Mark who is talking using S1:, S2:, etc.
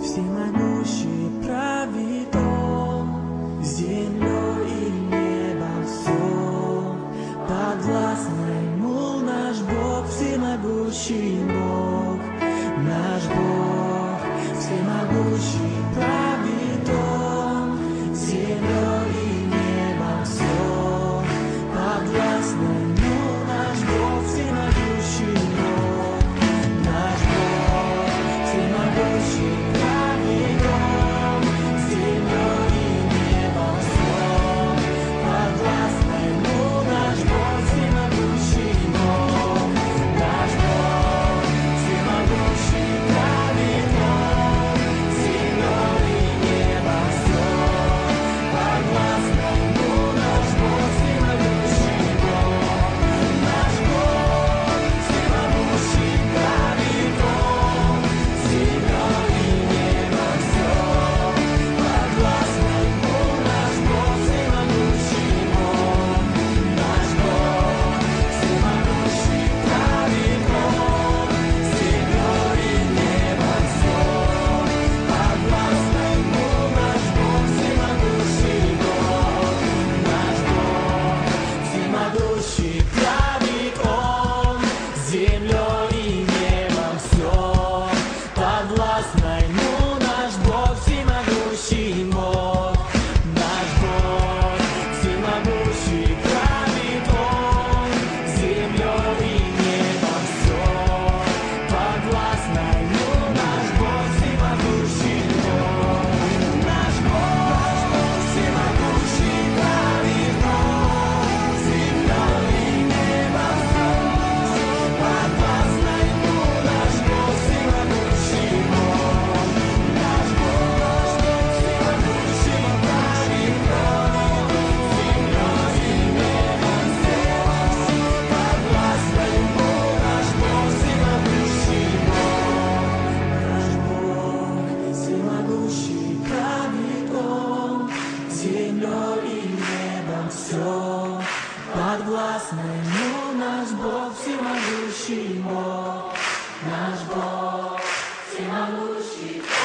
S1: Всемогущий правит Он, землей и небом все. Подвластно Ему наш Бог, всемогущий Бог, наш Бог. Всемогущий правит Он, землей и небом все. Подвластно Ему наш Бог, всемогущий Бог, наш Бог. Всемогущий правит Он, землей и небом все. Подвластно Ему наш Бог, всемогущий Бог, наш Бог. Всемогущий правит Он, землей и небом все. Подвластно Ему наш Бог, всемогущий Бог, наш Бог. Всемогущий правит Он, землей и небом все. Подвластно Ему наш Бог, всемогущий Бог, наш Бог. Всемогущий правит Он, землей и небом все. Подвластно Ему наш Бог, всемогущий Бог, наш Бог. Всемогущий правит Он, землей и небом все. Подвластно Ему наш Бог, всемогущий Бог, наш Бог. Всемогущий правит Он, землей и небом все. Подвластно Ему наш Бог, всемогущий Бог, наш Бог. Всемогущий правит Он, землей и небом все. Подвластно Ему наш Бог, всемогущий Бог, наш Бог. Всемогущий правит Он, землей и небом все. Подвластно Ему наш Бог, всемогущий Бог, наш Бог. Всемогущий правит Он, землей и небом все. Подвластно Ему наш Бог, всемогущий Бог, наш Бог. Всемогущий